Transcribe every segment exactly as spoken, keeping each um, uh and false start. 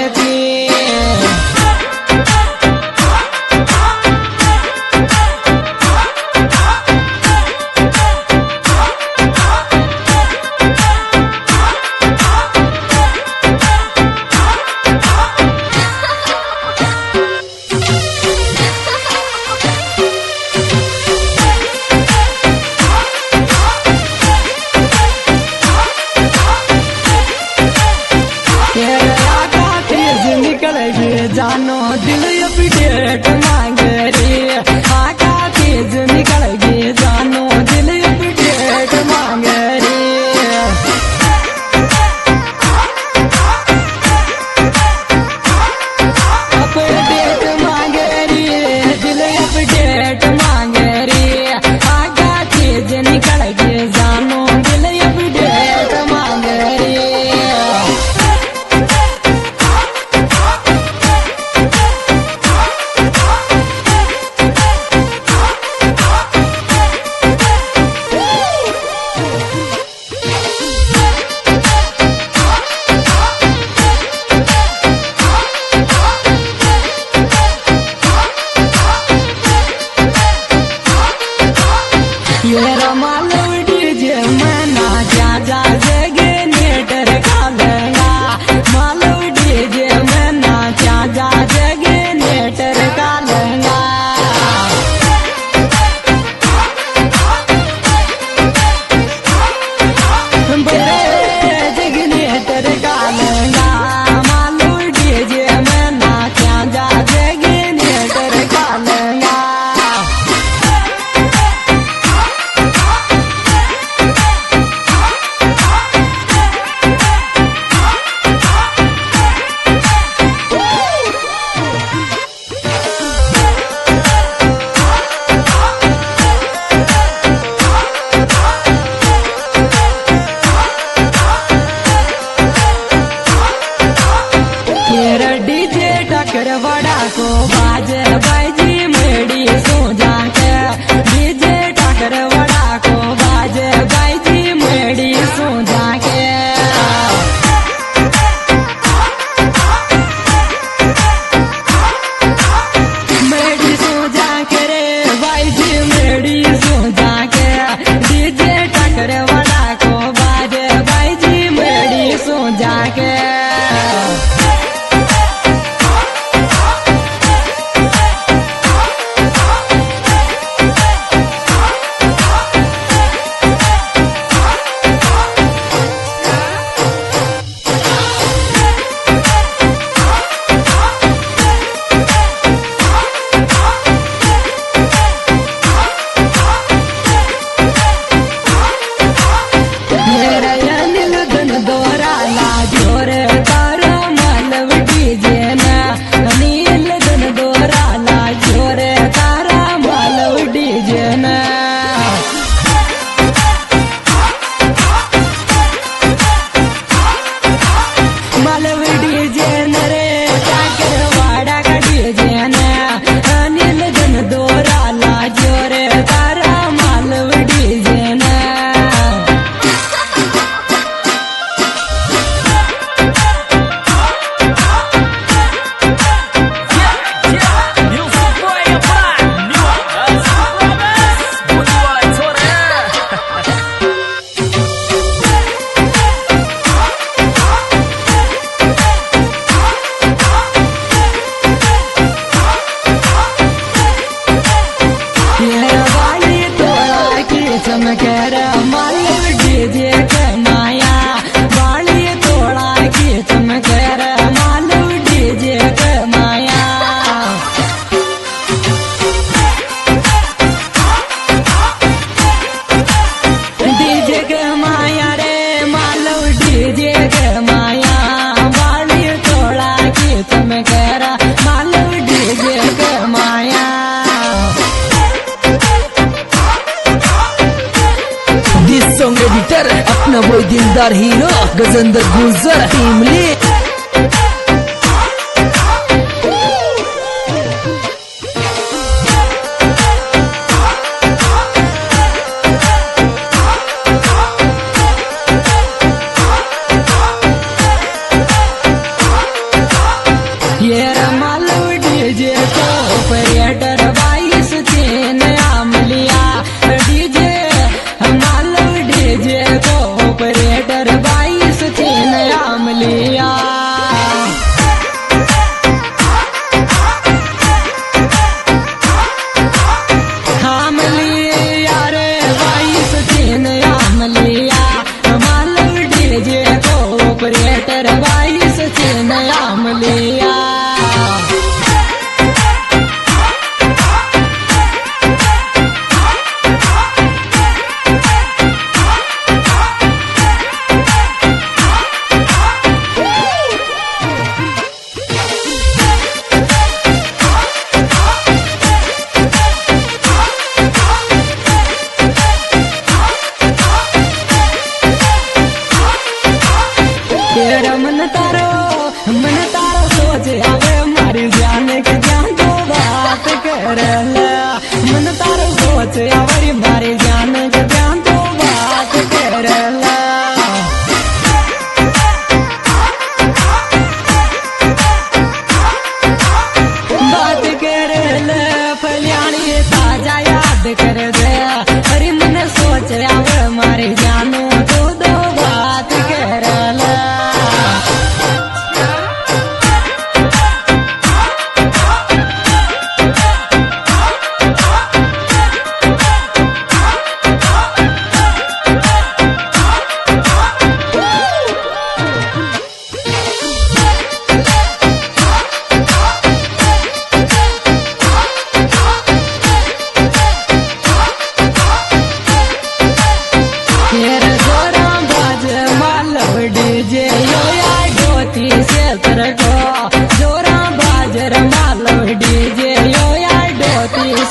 करती। जानो दिल अपडेट मांग रही आका तेज निकल गई जानो दिल अपडेट मांग रही अपडेट मांग रही दिल अपडेट मांग रही आका तेज निकल गई जानो दिल अपडेट मांग रही। ये रमालो डीजे मना जा जा जगे नेटर कालेगा मालो डीजे मना जा जा जगे नेटर कालेगा बड़े जग नेटर कालेगा मालो डीजे मना जा जा जगे नेटर कालेगा। डीजे टकर बड़ा को बाजे बाजी मेड़ी सो जाके डीजे टकर बड़ा को बाजे बाजी मेड़ी सो जाके मेड़ी सो जाके रे बाजी मेड़ी सो जाके डीजे टकर बड़ा को बाजे बाजी मेड़ी सो जाके। अपना वो दिलदार हीरो गजेंद्र गुलजार टीम ली।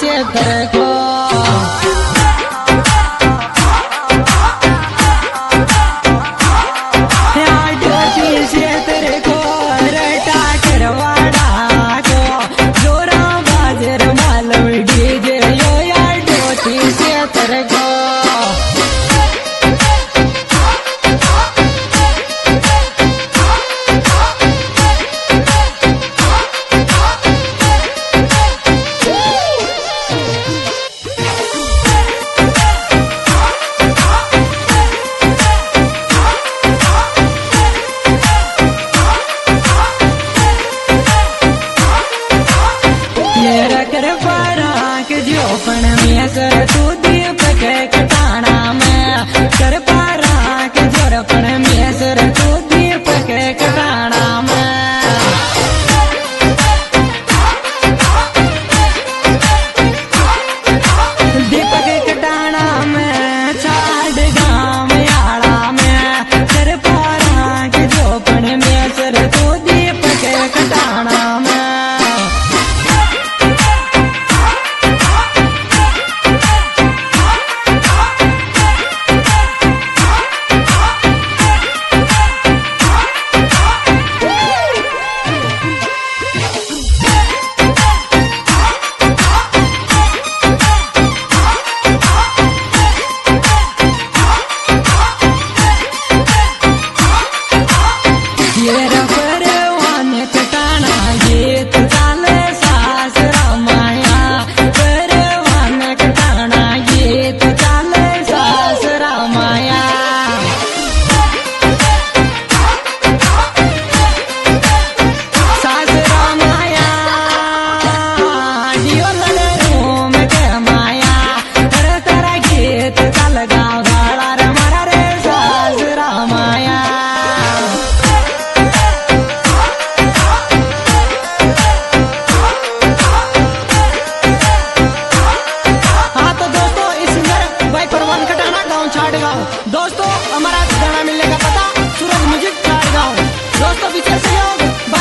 से तेरे को पण में सर तू दीपक कटाना में कर पारा के जोर पण में सर तू दीपक कटाना में दीपक कटाना में छाड़ गाँव याड़ा में कर पारा के जो पण में सर तू दीपक कटाना में दोस्तों हमारा गाना मिलने का पता सूरज म्यूजिक चार गाँव। दोस्तों विशेष सहयोग